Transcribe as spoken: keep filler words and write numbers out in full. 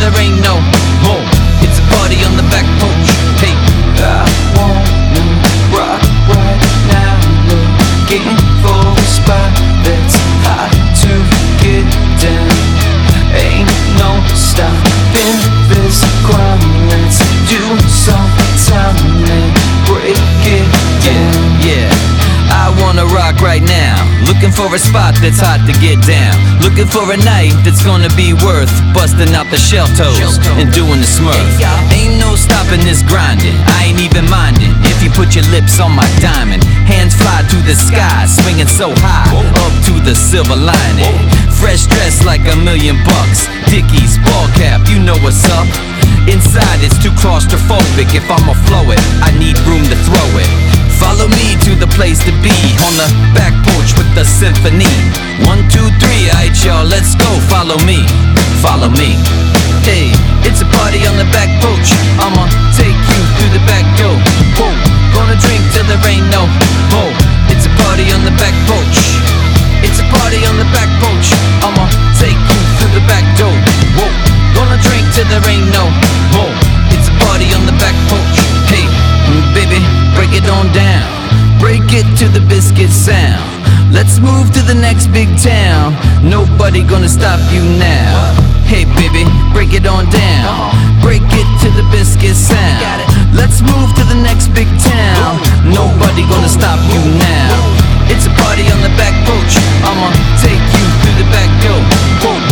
there ain't no home. It's a party on the back porch. Hey, I wanna rock right now, looking for a spot that's hot to get down. Ain't no stopping this crowd. Let's do some time and break it down. Yeah, I wanna rock right now, looking for a spot that's hot to get down. Looking for a night that's gonna be worth busting out the shell toes and doing the smurf. Ain't no stopping this grinding, I ain't even minding if you put your lips on my diamond. Hands fly to the sky, swinging so high, up to the silver lining. Fresh dressed like a million bucks, Dickies, ball cap, you know what's up. Inside it's too claustrophobic, if I'ma flow it, I need room to throw it. Follow me to the place to be, on the back porch with the symphony. One, two, three, alright y'all, let's go, follow me, follow me. Hey, it's a party on the back porch, I'ma take you through the back door. Whoa, gonna drink till there ain't no more. It's a party on the back porch. It's a party on the back porch, I'ma take you through the back door. Whoa, gonna drink till there ain't no more. It's a party on the back porch. Hey, baby, break it on down, break it to the biscuit sound. Let's move to the next big town, nobody gonna stop you now. Hey baby, break it on down, break it to the biscuit sound. Let's move to the next big town, nobody gonna stop you now. It's a party on the back porch, I'ma take you through the back door. Whoa,